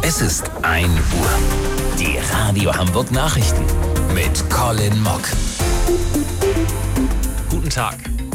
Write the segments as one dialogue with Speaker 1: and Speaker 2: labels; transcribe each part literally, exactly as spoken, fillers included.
Speaker 1: Es ist ein Uhr. Die Radio Hamburg Nachrichten mit Colin Mock.
Speaker 2: Guten Tag.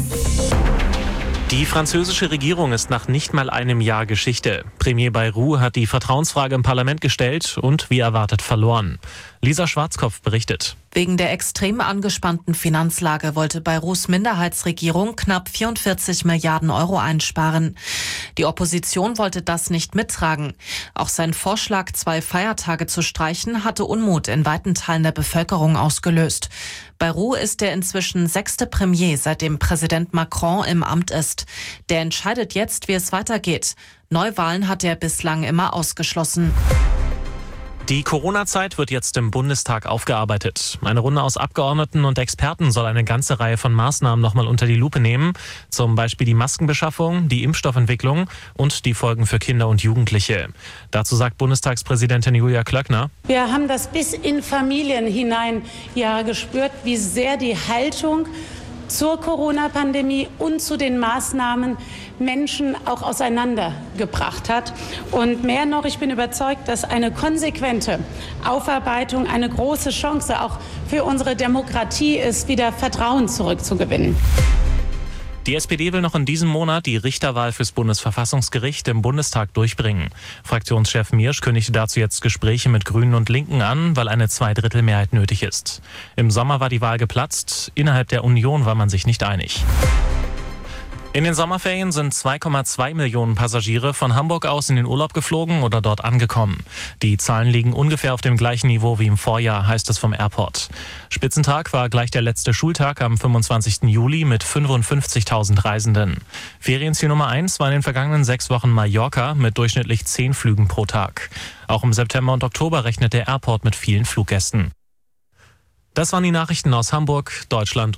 Speaker 2: Die französische Regierung ist nach nicht mal einem Jahr Geschichte. Premier Bayrou hat die Vertrauensfrage im Parlament gestellt und wie erwartet verloren. Lisa Schwarzkopf berichtet.
Speaker 3: Wegen der extrem angespannten Finanzlage wollte Bayrous Minderheitsregierung knapp vierundvierzig Milliarden Euro einsparen. Die Opposition wollte das nicht mittragen. Auch sein Vorschlag, zwei Feiertage zu streichen, hatte Unmut in weiten Teilen der Bevölkerung ausgelöst. Bayrou ist der inzwischen sechste Premier, seitdem Präsident Macron im Amt ist. Der entscheidet jetzt, wie es weitergeht. Neuwahlen hat er bislang immer ausgeschlossen.
Speaker 2: Die Corona-Zeit wird jetzt im Bundestag aufgearbeitet. Eine Runde aus Abgeordneten und Experten soll eine ganze Reihe von Maßnahmen nochmal unter die Lupe nehmen. Zum Beispiel die Maskenbeschaffung, die Impfstoffentwicklung und die Folgen für Kinder und Jugendliche. Dazu sagt Bundestagspräsidentin Julia Klöckner:
Speaker 4: Wir haben das bis in Familien hinein ja gespürt, wie sehr die Haltung zur Corona-Pandemie und zu den Maßnahmen Menschen auch auseinandergebracht hat. Und mehr noch, ich bin überzeugt, dass eine konsequente Aufarbeitung eine große Chance auch für unsere Demokratie ist, wieder Vertrauen zurückzugewinnen.
Speaker 2: Die S P D will noch in diesem Monat die Richterwahl fürs Bundesverfassungsgericht im Bundestag durchbringen. Fraktionschef Miersch kündigte dazu jetzt Gespräche mit Grünen und Linken an, weil eine Zweidrittelmehrheit nötig ist. Im Sommer war die Wahl geplatzt, innerhalb der Union war man sich nicht einig. In den Sommerferien sind zwei Komma zwei Millionen Passagiere von Hamburg aus in den Urlaub geflogen oder dort angekommen. Die Zahlen liegen ungefähr auf dem gleichen Niveau wie im Vorjahr, heißt es vom Airport. Spitzentag war gleich der letzte Schultag am fünfundzwanzigsten Juli mit fünfundfünfzigtausend Reisenden. Ferienziel Nummer eins war in den vergangenen sechs Wochen Mallorca mit durchschnittlich zehn Flügen pro Tag. Auch im September und Oktober rechnet der Airport mit vielen Fluggästen. Das waren die Nachrichten aus Hamburg, Deutschland